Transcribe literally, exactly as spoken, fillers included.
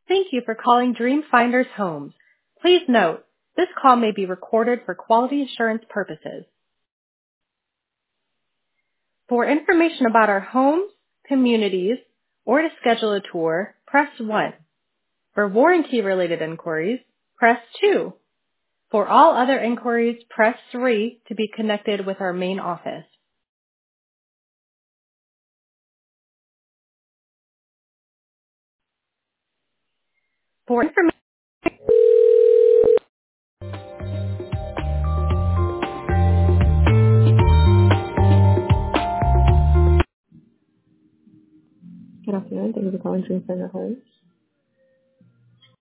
Thank you for calling Dreamfinders Homes. Please note, this call may be recorded for quality assurance purposes. For information about our homes, communities, or to schedule a tour, press one. For warranty-related inquiries, press two. For all other inquiries, press three to be connected with our main office. For information. Good afternoon. Thank you for calling Dreamfinder Homes.